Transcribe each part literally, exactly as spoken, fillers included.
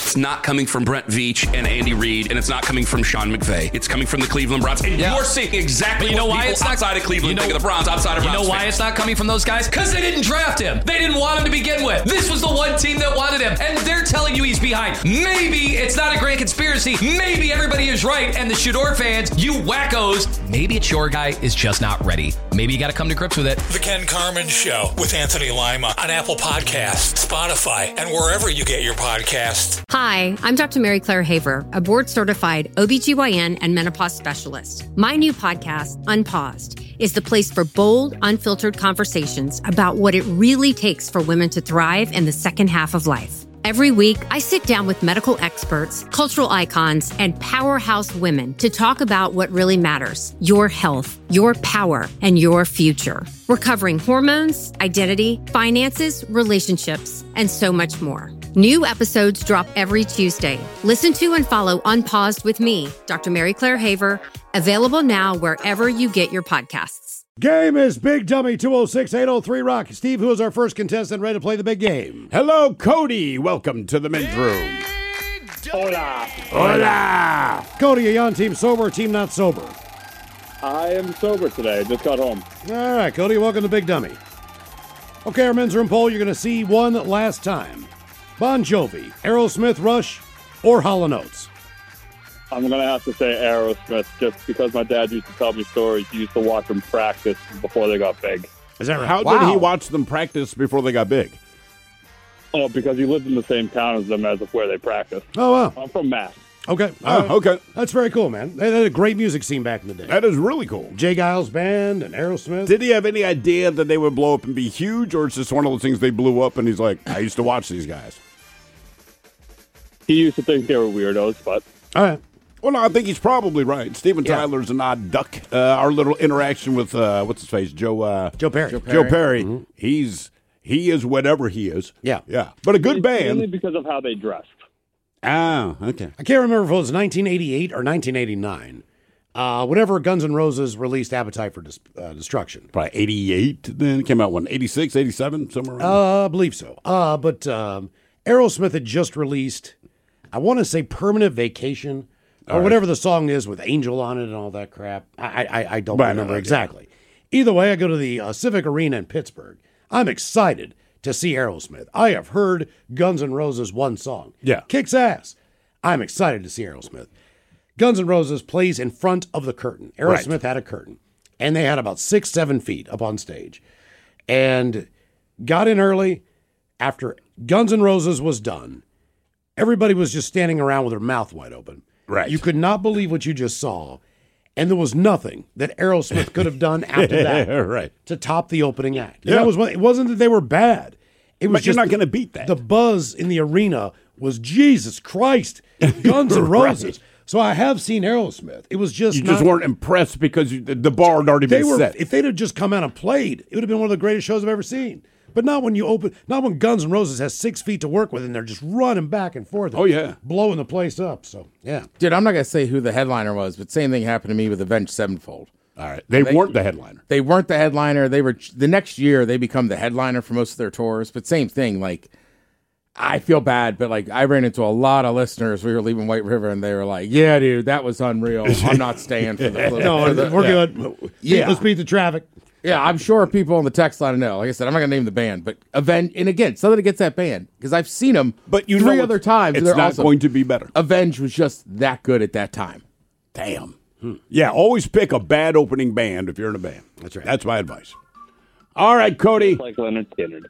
it's not coming from Brent Veach and Andy Reid, and it's not coming from Sean McVay. It's coming from the Cleveland Browns. And yeah. you're seeing exactly but you know what why people it's not, outside of Cleveland you know, think of the Browns, outside of Browns You know why fans. it's not coming from those guys? Because they didn't draft him. They didn't want him to begin with. This was the one team that wanted him, and they're telling you he's behind. Maybe it's not a grand conspiracy. Maybe everybody is right, and the Shador fans, you wackos, maybe it's your guy is just not ready. Maybe you got to come to grips with it. The Ken Carman Show with Anthony Lima on Apple Podcasts, Spotify, and wherever you get your podcasts. Hi, I'm Doctor Mary Claire Haver, a board-certified O B G Y N and menopause specialist. My new podcast, Unpaused, is the place for bold, unfiltered conversations about what it really takes for women to thrive in the second half of life. Every week, I sit down with medical experts, cultural icons, and powerhouse women to talk about what really matters: your health, your power, and your future. We're covering hormones, identity, finances, relationships, and so much more. New episodes drop every Tuesday. Listen to and follow Unpaused with me, Doctor Mary Claire Haver, available now wherever you get your podcasts. Game is Big Dummy, two oh six, eight oh three Rock. Steve, who is our first contestant, ready to play the big game? Hello, Cody. Welcome to the men's room. Hola. Hola. Cody, are you on team sober or team not sober? I am sober today. Just got home. All right, Cody, welcome to Big Dummy. Okay, our men's room poll, you're going to see one last time. Bon Jovi, Aerosmith, Rush, or Hall and Oates? I'm going to have to say Aerosmith just because my dad used to tell me stories. He used to watch them practice before they got big. Is that right? How wow. did he watch them practice before they got big? Oh, because he lived in the same town as them as of where they practiced. Oh, wow. I'm from Mass. Okay. Oh, uh, okay. That's very cool, man. They had a great music scene back in the day. That is really cool. Jay Giles Band and Aerosmith. Did he have any idea that they would blow up and be huge, or it's just one of those things they blew up and he's like, I used to watch these guys? He used to think they were weirdos, but... All right. Well, no, I think he's probably right. Steven Yeah. Tyler's an odd duck. Uh, our little interaction with, uh, what's his face, Joe... Uh, Joe Perry. Joe Perry. Joe Perry. Mm-hmm. He's... He is whatever he is. Yeah. Yeah. But a good it's band. Only because of how they dressed. Ah, okay. I can't remember if it was nineteen eighty-eight or nineteen eighty-nine. Uh, whenever Guns N' Roses released Appetite for Dis- uh, Destruction. Probably eighty-eight then. It came out when? eighty-six, eighty-seven, somewhere around Uh, I believe so. Uh, but um, Aerosmith had just released, I want to say Permanent Vacation, or right. whatever the song is with Angel on it and all that crap. I I, I don't Right, remember no, no, exactly. Either way, I go to the uh, Civic Arena in Pittsburgh. I'm excited to see Aerosmith. I have heard Guns N' Roses one song. Yeah. Kicks ass. I'm excited to see Aerosmith. Guns N' Roses plays in front of the curtain. Aerosmith Right. had a curtain, and they had about six, seven feet up on stage, and got in early. After Guns N' Roses was done, everybody was just standing around with their mouth wide open. Right. You could not believe what you just saw, and there was nothing that Aerosmith could have done after that right. to top the opening act. And Yeah. that was one, it wasn't that they were bad. It was But you're just not the- going to beat that. The buzz in the arena was Jesus Christ, Guns N' Roses. Right. So I have seen Aerosmith. It was just You not, just weren't impressed because you, the the bar had already they been were. set. If they'd have just come out and played, it would have been one of the greatest shows I've ever seen. But not when you open, not when Guns N' Roses has six feet to work with, and they're just running back and forth. Oh, yeah. blowing the place up. So yeah, Dude, I'm not going to say who the headliner was, but same thing happened to me with Avenged Sevenfold. All right. They, They- weren't the headliner. They weren't the headliner. They were the next year they become the headliner for most of their tours. But same thing, like I feel bad, but like I ran into a lot of listeners. We were leaving White River, and they were like, "Yeah, dude, that was unreal. I'm not staying for the no, for the, we're yeah. good. Yeah. Let's beat the traffic. Yeah, I'm sure people on the text line know. Like I said, I'm not going to name the band, but Avenge, and again, something against that band because I've seen them, But you three know other it's- times. It's and they're not awesome. going to be better. Avenge was just that good at that time. Damn. Hmm. Yeah, always pick a bad opening band if you're in a band. That's right. That's my advice. All right, Cody. Like Leonard Skinner.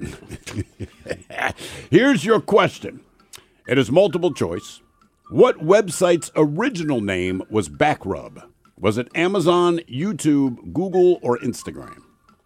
Here's your question. It is multiple choice. What website's original name was Backrub? Was it Amazon, YouTube, Google, or Instagram?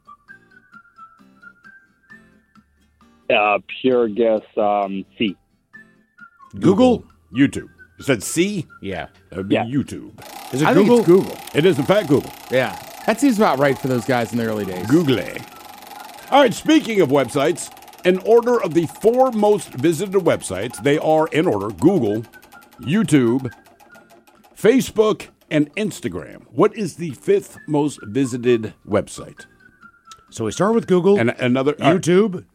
Uh, pure guess, um, C. Google? YouTube. You said C? Yeah, That would be Yeah. YouTube. Is it I Google? think it's Google. It is, in fact, Google. Yeah, that seems about right for those guys in the early days. Google. All right, speaking of websites, in order of the four most visited websites, they are in order Google, YouTube, Facebook, and Instagram. What is the fifth most visited website? So we start with Google, And another YouTube,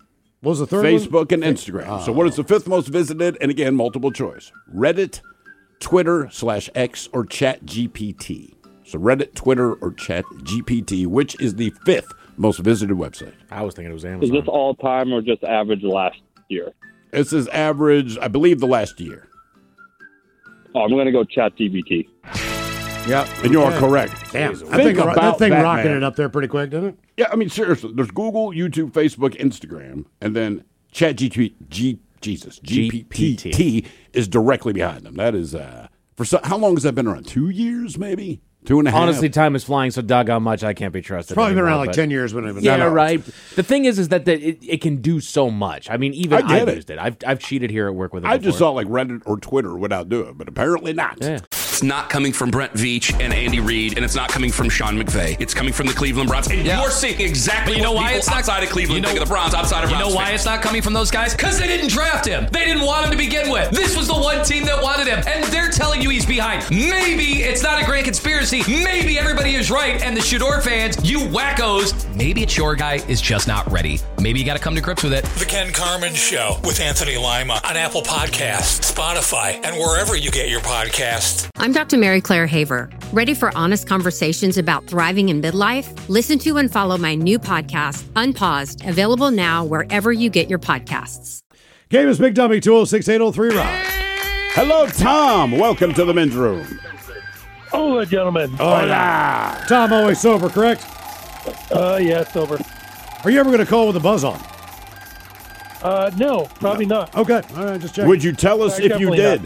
What was the third Facebook one? and Instagram. Oh. So what is the fifth most visited? And again, multiple choice. Reddit, Twitter slash X, or Chat G P T. So Reddit, Twitter, or Chat G P T, which is the fifth most visited website? I was thinking it was Amazon. Is this all time or just average last year? This is average, I believe, the last year. Oh, I'm going to go Chat G P T. Yep, and you are correct. Damn, Think that thing, about that thing that, rocking man. it up there pretty quick, didn't it? Yeah, I mean, seriously, there's Google, YouTube, Facebook, Instagram, and then Chat G P T, Jesus, G P T is directly behind them. That is, uh, for so, how long has that been around? Two years, maybe? Two and a half? Honestly, time is flying so doggone much I can't be trusted. It's probably been anymore, around like but- ten years when it was Yeah, no, no. right. The thing is, is that the, it, it can do so much. I mean, even I get I've it. used it. I've I've cheated here at work with it. I just before. thought like Reddit or Twitter would outdo it, but apparently not. Yeah. It's not coming from Brent Veach and Andy Reid, and it's not coming from Sean McVay. It's coming from the Cleveland Browns. And Yeah. you're seeing exactly But you know what why people it's not- outside of Cleveland you know- think of the Browns, outside of You Browns know why fans. it's not coming from those guys? Because they didn't draft him. They didn't want him to begin with. This was the one team that wanted him, and they're telling you he's behind. Maybe it's not a grand conspiracy. Maybe everybody is right, and the Shador fans, you wackos, maybe it's your guy is just not ready. Maybe you got to come to grips with it. The Ken Carmen Show with Anthony Lima on Apple Podcasts, Spotify, and wherever you get your podcasts. I'm Doctor Mary Claire Haver. Ready for honest conversations about thriving in midlife? Listen to and follow my new podcast, Unpaused, available now wherever you get your podcasts. Game is Big Dummy, two oh six, eight oh three, Rob. Hello, Tom. Welcome to the men's room. Hola, gentlemen. Hola. Tom, always sober, correct? Uh, yeah, sober. Are you ever going to call with a buzz on? Uh, no, probably not. Okay, all right, just checking. Would you tell us Uh, if you definitely did? not.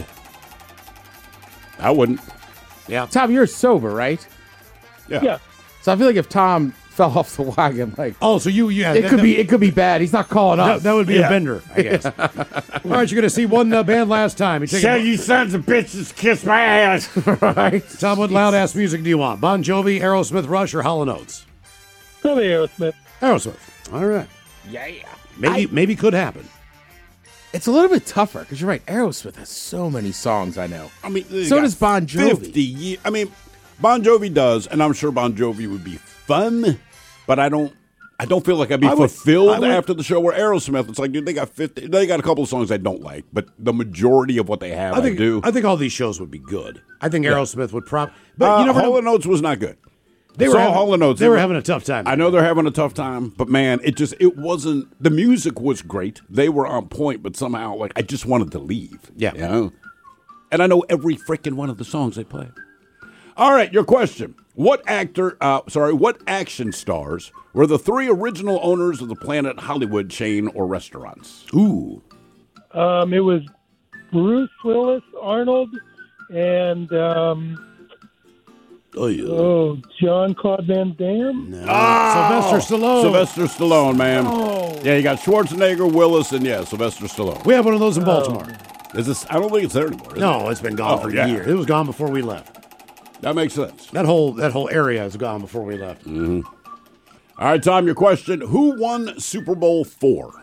I wouldn't. Yeah. Tom, you're sober, right? Yeah. Yeah. So I feel like if Tom fell off the wagon, like Oh, so you, yeah. it that- could that- be, it could be bad. He's not calling That, us. that would be Yeah. a bender, I guess. All right, you're going to see one uh, band last time. You take a- you sons of bitches kiss my ass. right? Tom, what loud ass music do you want? Bon Jovi, Aerosmith, Rush, or Hall and Oates? Probably Aerosmith. Aerosmith. All right. Yeah. Maybe, maybe could happen. It's a little bit tougher because you're right. Aerosmith has so many songs I know. I mean, they So got does Bon Jovi. fifty years. I mean, Bon Jovi does, and I'm sure Bon Jovi would be fun, but I don't. I don't feel like I'd be I would- fulfilled I would- after the show. Where Aerosmith, it's like, dude, they got fifty. They got a couple of songs I don't like, but the majority of what they have, I, I think do. I think all these shows would be good. I think Aerosmith would probably. But uh, you never Hall know. and Oates was not good. They I were saw having- Hall and Oates. they were having a tough time. I know they're having a tough time, but man, it just it wasn't. The music was great. They were on point, but somehow, like, I just wanted to leave. Yeah. you know? And I know every freaking one of the songs they play. All right, your question: What actor? Uh, sorry, what action stars were the three original owners of the Planet Hollywood chain or restaurants? Ooh. Um, it was Bruce Willis, Arnold, and um, Oh, yeah. oh, John Claude Van Damme. No. Sylvester Stallone. Sylvester Stallone, man. Oh. Yeah, you got Schwarzenegger, Willis, and yeah, Sylvester Stallone. We have one of those in Baltimore. Is this? I don't think it's there anymore. is No, it? it's been gone Oh, for yeah. years. It was gone before we left. That makes sense. That whole that whole area is gone before we left. All right, Tom, your question: Who won Super Bowl four?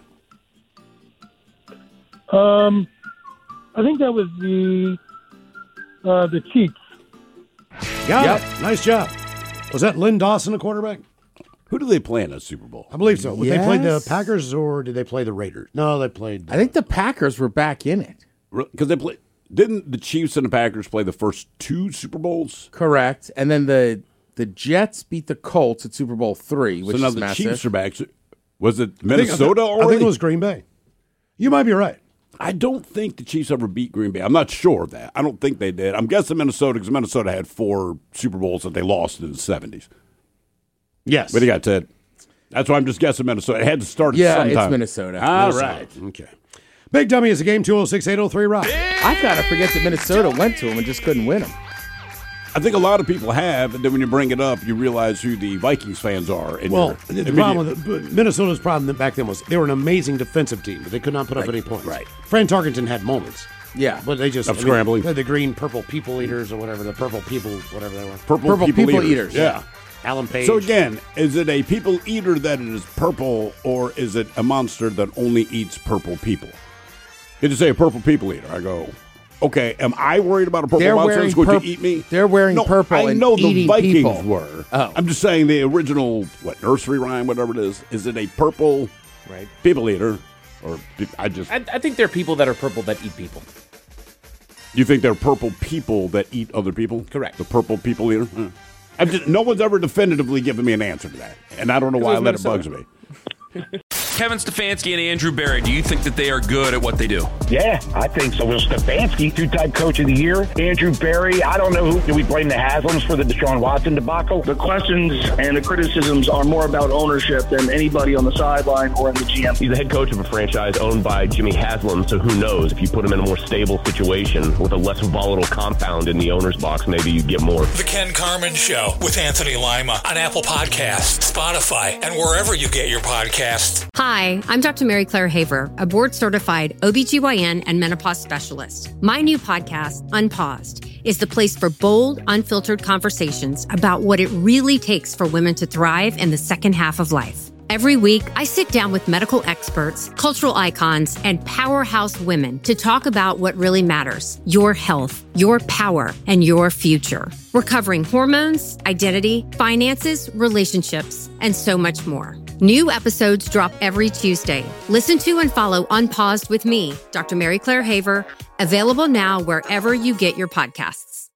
Um, I think that was the uh, the Chiefs. Got Yep. it. Nice job. Was that Lynn Dawson, the quarterback? Who do they play in a Super Bowl? I believe so. Would they play the Yes. Packers or did they play the Raiders? No, they played. I think the Packers were back in it. Because they play. Didn't the Chiefs and the Packers play the first two Super Bowls? Correct. And then the the Jets beat the Colts at Super Bowl three, which so now is the massive. Chiefs are back. Was it I think- Minnesota I already? think it was Green Bay. You might be right. I don't think the Chiefs ever beat Green Bay. I'm not sure of that. I don't think they did. I'm guessing Minnesota because Minnesota had four Super Bowls that they lost in the seventies. Yes. But he got Ted. That's why I'm just guessing Minnesota. It had to start at Yeah, sometime. it's Minnesota. All Minnesota. right. Okay. Big Dummy is a game two oh six, eight oh three, Rock. I've got to forget that Minnesota went to him and just couldn't win him. I think a lot of people have, and then when you bring it up, you realize who the Vikings fans are. And Well, you're the problem immediate- with the, Minnesota's problem back then was they were an amazing defensive team, but they could not put up any points. right. Fran Tarkenton had moments, Yeah. but they just Of I mean, scrambling. they had the green purple people eaters or whatever, the purple people, whatever they were. purple, Purple people, people eaters. eaters. Yeah. Alan Page. So again, is it a people eater that is purple, or is it a monster that only eats purple people? Did you say a purple people eater? I go, okay. Am I worried about a purple They're monster wearing that's going purp- to eat me? they're wearing no, purple I and know the eating Vikings people. were. Oh. I'm just saying the original what nursery rhyme, whatever it is. Is it a purple Right. people eater, Or I just. I, I think there are people that are purple that eat people. You think they're purple people that eat other people? Correct. The purple people eater? Hmm. I'm just, no one's ever definitively given me an answer to that. And I don't know why that bugs me. Kevin Stefanski and Andrew Berry, do you think that they are good at what they do? Yeah, I think so. Will Stefanski, two-time coach of the year. Andrew Berry, I don't know who. Do we blame the Haslams for the Deshaun Watson debacle? The questions and the criticisms are more about ownership than anybody on the sideline or in the G M. He's the head coach of a franchise owned by Jimmy Haslam, so who knows? If you put him in a more stable situation with a less volatile compound in the owner's box, maybe you get more. The Ken Carman Show with Anthony Lima on Apple Podcasts, Spotify, and wherever you get your podcasts. Hi, I'm Doctor Mary Claire Haver, a board-certified O B G Y N and menopause specialist. My new podcast, Unpaused, is the place for bold, unfiltered conversations about what it really takes for women to thrive in the second half of life. Every week, I sit down with medical experts, cultural icons, and powerhouse women to talk about what really matters: your health, your power, and your future. We're covering hormones, identity, finances, relationships, and so much more. New episodes drop every Tuesday. Listen to and follow Unpaused with me, Doctor Mary Claire Haver, available now wherever you get your podcasts.